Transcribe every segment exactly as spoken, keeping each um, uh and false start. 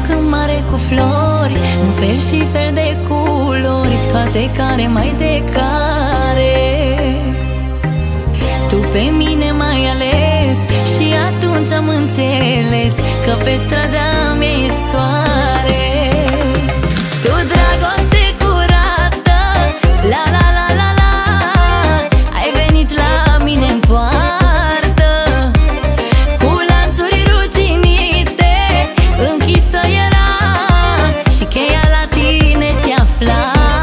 câmp mare cu flori, un fel și fel de culori, toate care mai de care. Tu pe mine m-ai ales și atunci am înțeles că pe strada mea e soare. Tu, dragoste curată, la la la la la, ai venit la mine-n poartă, cu lanțuri ruginite, închisă era și cheia la tine se afla.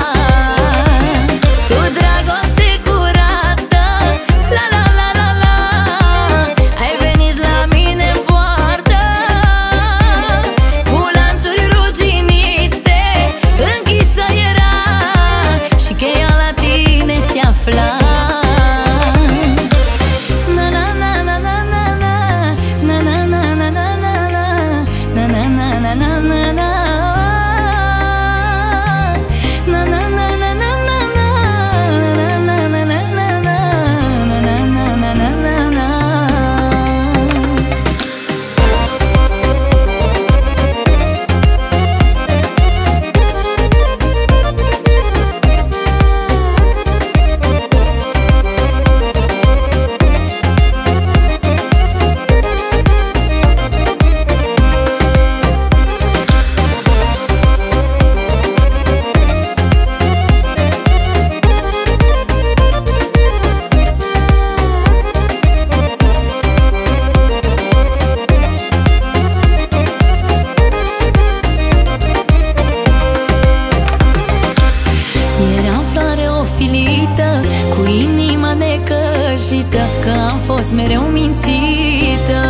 Tu, dragoste curată, la la la la la, ai venit la mine-n poartă, cu lanțuri ruginite, închisă era și cheia la tine se afla. Cu inima necăjită, că am fost mereu mințită.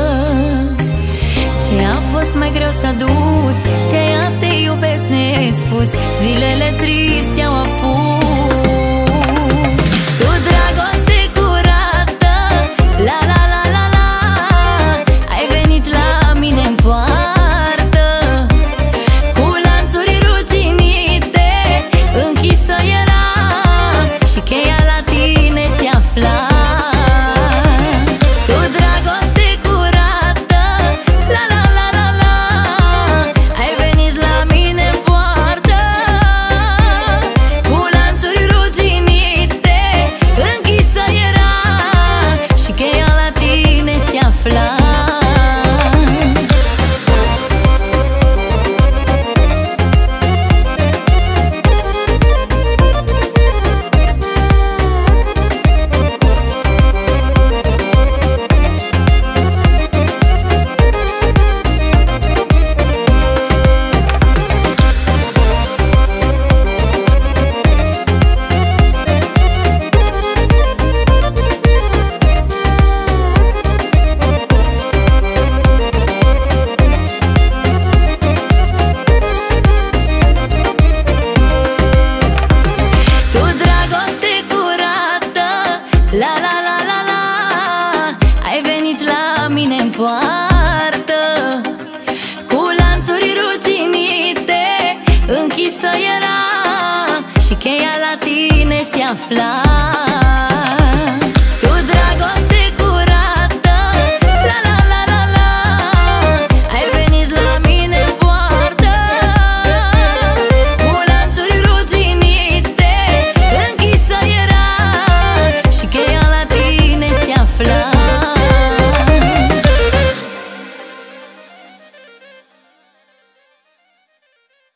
Ce a fost mai greu s-a dus, te-a te iubesc nespus, zilele triste au apus. Tu, dragoste curată, la la la la la, ai venit la mine-n poartă, cu lanțuri ruginite, închisă era și cheia la tine se afla. Tu, dragoste curată, la la la la la, ai venit la mine-n poartă, cu lanțuri ruginite, închisă era și cheia la tine se afla. La la la la la, ai venit la mine-n poartă, cu lanțuri ruginite, închisă era și cheia la tine se afla.